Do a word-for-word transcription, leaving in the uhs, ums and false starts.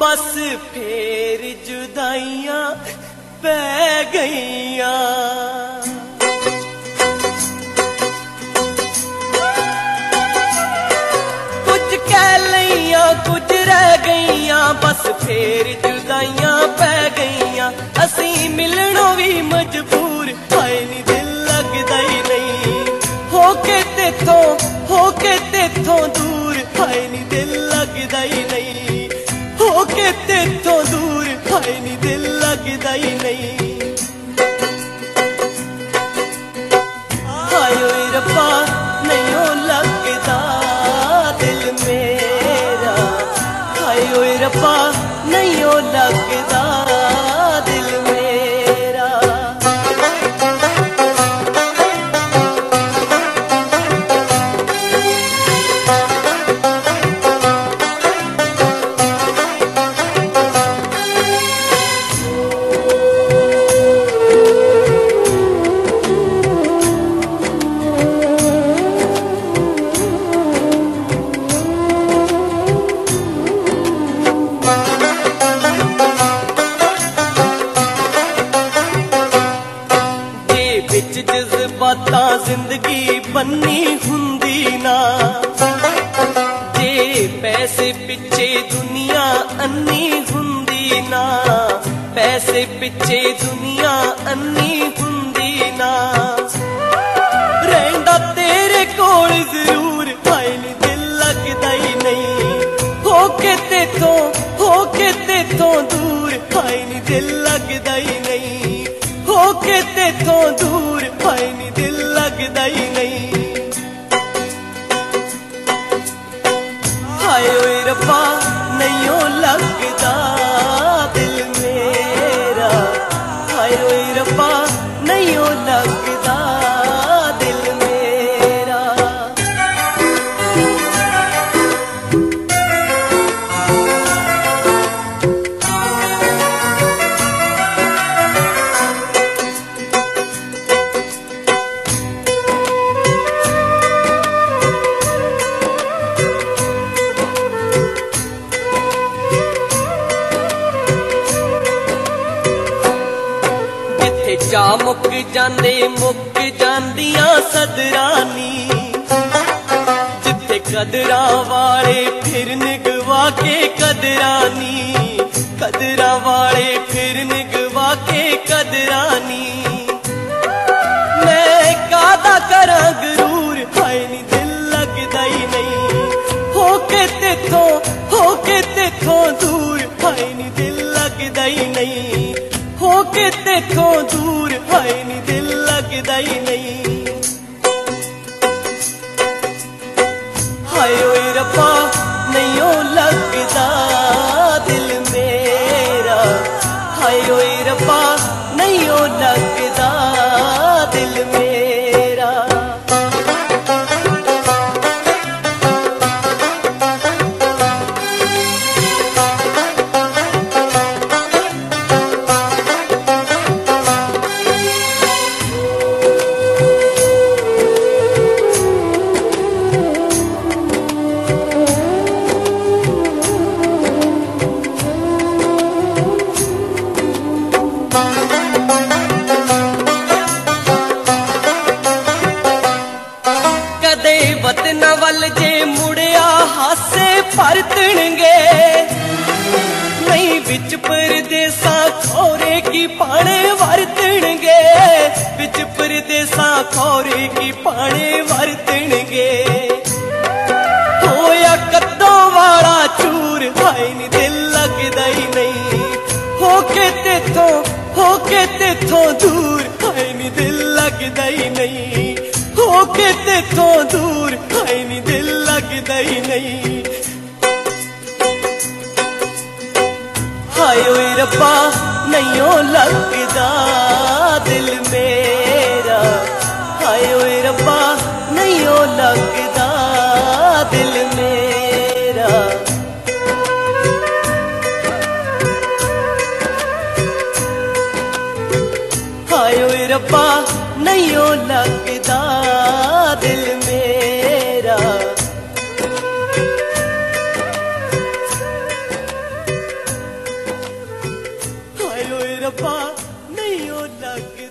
बस फेर जुदाइयां पै गईयां। कुछ कह लईयां कुछ रह गईयां, बस फेर जुदाइयां पै गईयां। असी मिलनों भी मजबूर, हाय नी दिल लगदा ही नहीं। होके तेथों होके तेथों दूर, हाय नी दिल लगदा ही नहीं। होके तेथों दूर, हाय नी दिल लगदा ही नहीं। हाय ओए रब्बा नहीं ओ लगदा दिल मेरा। हाय ओए रब्बा नहीं ओ लगदा दिल मेरा। जज्बातां जिंदगी बन्नी हुंदी ना, जे पैसे पिछे दुनिया अन्नी हुंदी ना। पैसे पिछे दुनिया अन्नी हुंदी ना। रहिंदा तेरे कोल जरूर, हाय नी दिल लगदा ही नहीं। होके तेथों होके तेथों दूर, हाय नी दिल लगदा ही नहीं। होके तेथों दूर, हाय नी दिल लगदा ही नहीं। हाय ओए रब्बा नहीं ओ लगदा दिल मेरा। हाय ओए रब्बा नहीं ओ लगदा दिल मेरा। जा मुक जांदे मुक जांदियां सदरानी। जिथे कदरां वाले फिर निगवा के कदरानी। कदरां वाले फिर निगवा के कदरानी। मैं कादा करा गरूर, हाय नी दिल लगदा ही नहीं। होके तेथों होके तेथों दूर, हाय नी दिल लगदा ही नहीं। होके तेथों दूर, हाय नी दिल लगदा ही नहीं। हाय ओए रब्बा नहीं ओ लगदा दिल मेरा। हाय ओए रब्बा नहीं ओ लगदा दिल मेरा। वतना वल जे मुड़िया हासे परतणगे। नहीं बिच परदेसा खोरे की पाने वरतणगे। बिच परदेसा खोरे की पाने वरतणगे। होया कद्दों वाला चूर, हाय नी दिल लगदा ही नहीं। होके तेथों होके तेथों दूर, हाय नी दिल लगदा ही नहीं। होके तेथों दूर, हाय नी दिल लगदा ही नहीं। हाय ओए रब्बा नहीं ओ लगदा दिल मेरा। हाय ओए रब्बा नहीं ओ लगदा दिल मेरा। हाय ओए रब्बा नहीं ओ लगदा दिल मेरा। ओए रब्बा नहीं ओ लग